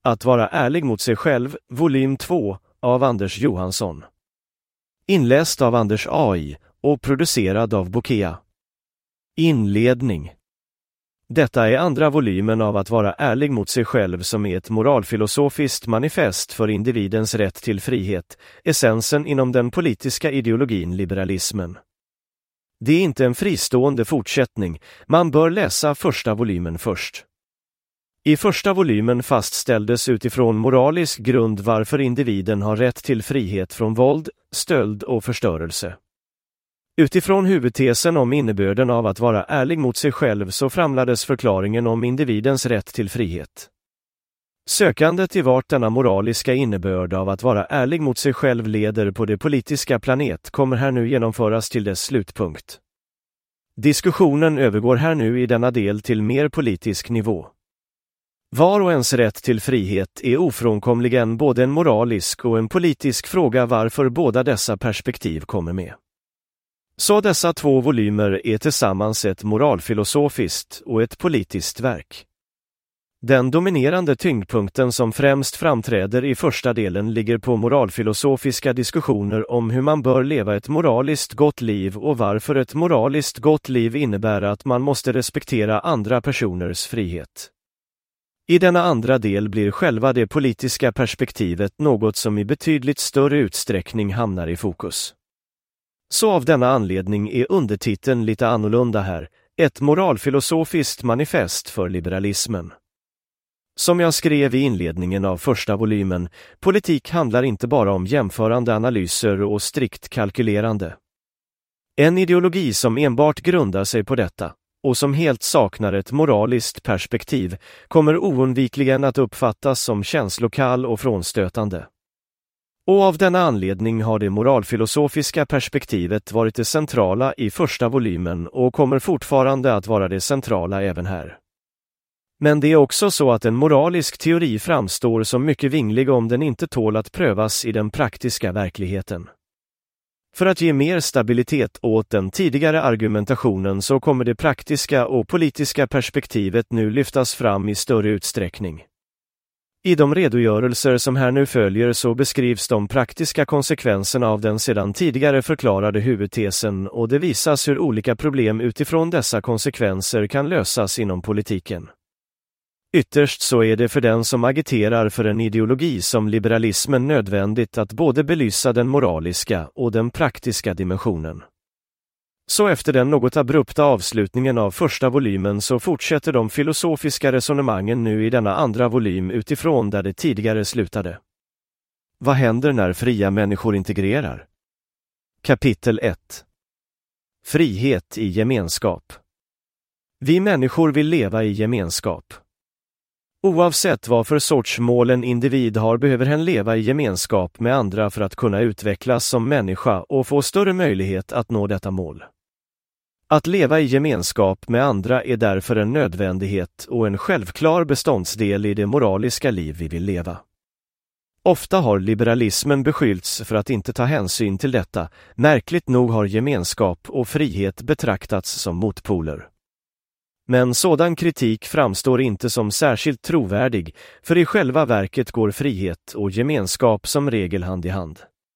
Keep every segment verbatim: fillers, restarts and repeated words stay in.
Att vara ärlig mot sig själv, volym två, av Anders Johansson. Inläst av Anders A I och producerad av Bokea. Inledning. Detta är andra volymen av Att vara ärlig mot sig själv, som är ett moralfilosofiskt manifest för individens rätt till frihet, essensen inom den politiska ideologin liberalismen. Det är inte en fristående fortsättning, man bör läsa första volymen först. I första volymen fastställdes utifrån moralisk grund varför individen har rätt till frihet från våld, stöld och förstörelse. Utifrån huvudtesen om innebörden av att vara ärlig mot sig själv så framlades förklaringen om individens rätt till frihet. Sökandet i vart denna moraliska innebörd av att vara ärlig mot sig själv leder på det politiska planet kommer här nu genomföras till dess slutpunkt. Diskussionen övergår här nu i denna del till mer politisk nivå. Var och ens rätt till frihet är ofrånkomligen både en moralisk och en politisk fråga, varför båda dessa perspektiv kommer med. Så dessa två volymer är tillsammans ett moralfilosofiskt och ett politiskt verk. Den dominerande tyngdpunkten som främst framträder i första delen ligger på moralfilosofiska diskussioner om hur man bör leva ett moraliskt gott liv och varför ett moraliskt gott liv innebär att man måste respektera andra personers frihet. I denna andra del blir själva det politiska perspektivet något som i betydligt större utsträckning hamnar i fokus. Så av denna anledning är undertiteln lite annorlunda här, ett moralfilosofiskt manifest för liberalismen. Som jag skrev i inledningen av första volymen, politik handlar inte bara om jämförande analyser och strikt kalkylerande. En ideologi som enbart grundar sig på detta, och som helt saknar ett moraliskt perspektiv, kommer oundvikligen att uppfattas som känslokall och frånstötande. Och av denna anledning har det moralfilosofiska perspektivet varit det centrala i första volymen och kommer fortfarande att vara det centrala även här. Men det är också så att en moralisk teori framstår som mycket vinglig om den inte tål att prövas i den praktiska verkligheten. För att ge mer stabilitet åt den tidigare argumentationen så kommer det praktiska och politiska perspektivet nu lyftas fram i större utsträckning. I de redogörelser som här nu följer så beskrivs de praktiska konsekvenserna av den sedan tidigare förklarade huvudtesen, och det visas hur olika problem utifrån dessa konsekvenser kan lösas inom politiken. Ytterst så är det för den som agiterar för en ideologi som liberalismen nödvändigt att både belysa den moraliska och den praktiska dimensionen. Så efter den något abrupta avslutningen av första volymen så fortsätter de filosofiska resonemangen nu i denna andra volym utifrån där det tidigare slutade. Vad händer när fria människor integrerar? Kapitel ett. Frihet i gemenskap. Vi människor vill leva i gemenskap. Oavsett vad för sorts mål en individ har behöver hen leva i gemenskap med andra för att kunna utvecklas som människa och få större möjlighet att nå detta mål. Att leva i gemenskap med andra är därför en nödvändighet och en självklar beståndsdel i det moraliska liv vi vill leva. Ofta har liberalismen beskyllts för att inte ta hänsyn till detta, märkligt nog har gemenskap och frihet betraktats som motpoler. Men sådan kritik framstår inte som särskilt trovärdig, för i själva verket går frihet och gemenskap som regel hand i hand.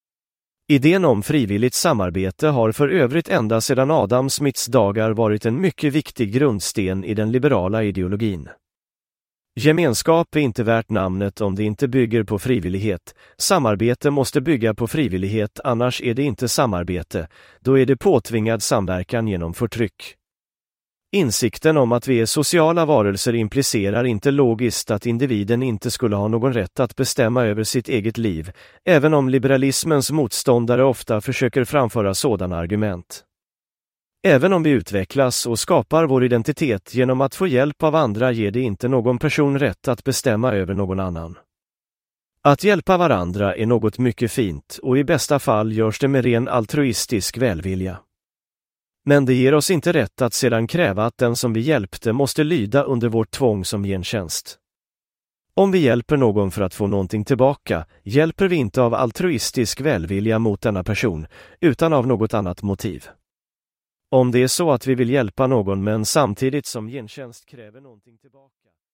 Idén om frivilligt samarbete har för övrigt ända sedan Adam Smiths dagar varit en mycket viktig grundsten i den liberala ideologin. Gemenskap är inte värt namnet om det inte bygger på frivillighet. Samarbete måste bygga på frivillighet, annars är det inte samarbete, då är det påtvingad samverkan genom förtryck. Insikten om att vi är sociala varelser implicerar inte logiskt att individen inte skulle ha någon rätt att bestämma över sitt eget liv, även om liberalismens motståndare ofta försöker framföra sådana argument. Även om vi utvecklas och skapar vår identitet genom att få hjälp av andra ger det inte någon person rätt att bestämma över någon annan. Att hjälpa varandra är något mycket fint och i bästa fall görs det med ren altruistisk välvilja. Men det ger oss inte rätt att sedan kräva att den som vi hjälpte måste lyda under vårt tvång som gentjänst. Om vi hjälper någon för att få någonting tillbaka, hjälper vi inte av altruistisk välvilja mot denna person, utan av något annat motiv. Om det är så att vi vill hjälpa någon men samtidigt som gentjänst kräver någonting tillbaka.